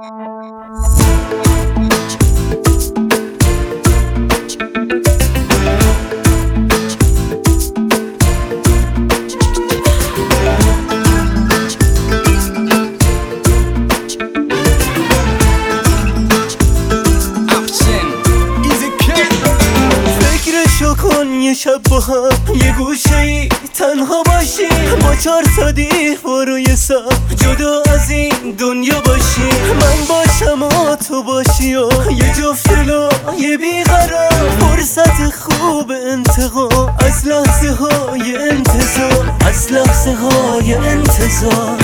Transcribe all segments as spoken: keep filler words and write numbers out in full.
یه شب با هم یه گوشه ای تنها باشی، با چار تا دیوار روی سر جدا از این دنیا باشی. من باشم و تو باشی و یه جفت لایه بیقرار، فرصت خوب انتقام از لحظه های انتظار، از لحظه های انتظار.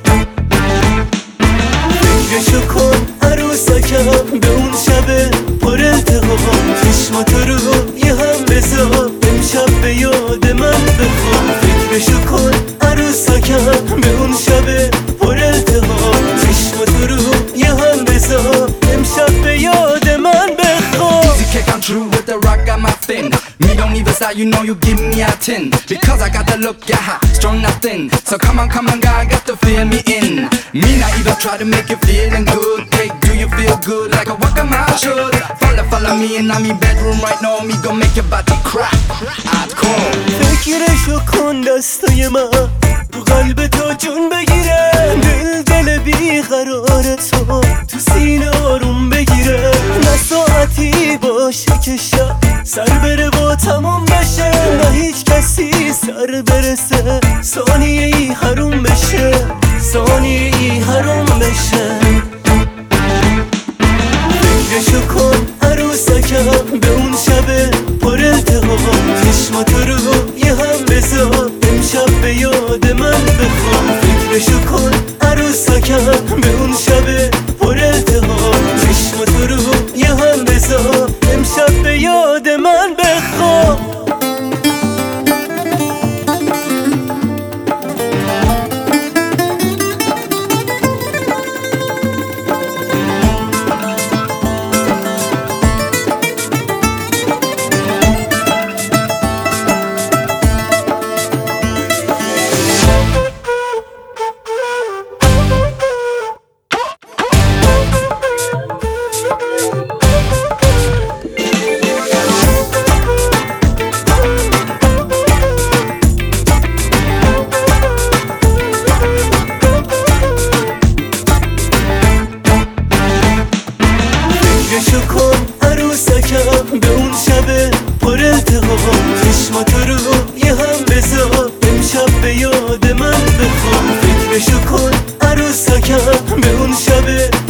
فکرشو کن عروسکم به اون شب پر التهام، چشماتو رو یه هم بذار امشب به یاد من بخوام. فکرشو کن عروسکم به اون شب پر التهام، چشماتو رو یه هم بذار امشب به یاد من بخوام. Easy kick, I'm true with the rock, got my fin. Me don't even style, you know you give me a ten. Because I got the look, yeah, hot, strong, nothing. So come on, come on, guy, got to feel me in. Me not even try to make you feeling good. Hey, do you feel good like a walk on my should? Follow, follow me in my bedroom right now. Me gon' make your body crack. Hardcore. فکرشو کن دستای من تو قلب تو جون بگیره، دل دل بیقرار تو تو سینه آروم بگیره. نه ساعتی باشه که شب سر بره با تموم بشه، نه هیچ کسی سر برسه ثانیه ای حروم بشه، ثانیه ای حروم بشه. فکرشو کن عروسکم به اون شب پر التهام، چشماتو رو یه هم بذار امشب به یاد من بخوام. فکرشو کن عروسکم به اون شب پر التهام، چشماتو رو یه هم بذار امشب به یاد من بخوام. فکرشو کن عروسکم به اون شب پر التهام، چشماتو رو یه هم بذار امشب به یاد من بخوام. فکرشو کن عروسکم به اون شب